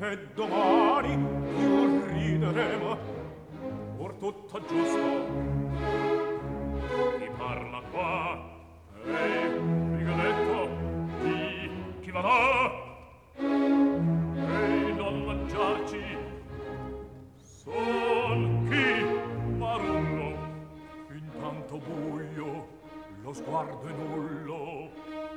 che domani più rideremo pur tutto giusto. Chi parla qua? Ehi, Rigoletto, chi va là? Ehi, non mangiarci. Son chi? Marullo. Intanto buio, lo sguardo è nullo.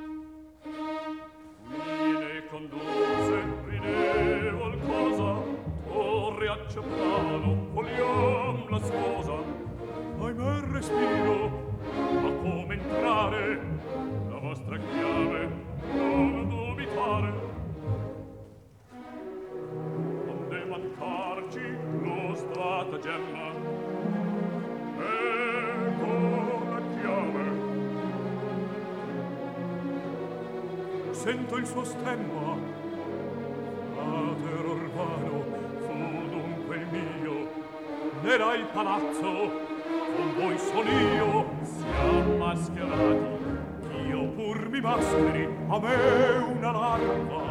Qui ne condusse ridevol cosa, torre a Ceprano, vogliam la sposa. Ahimè respiro, ma come entrare? La vostra chiave, non dubitare. Onde mancarci lo stratagemma. Ecco la chiave. Sento il suo stemma, a terror vano fu dunque il mio. N'era il palazzo, con voi son io. Siamo mascherati, ch'io pur mi mascheri, a me una larva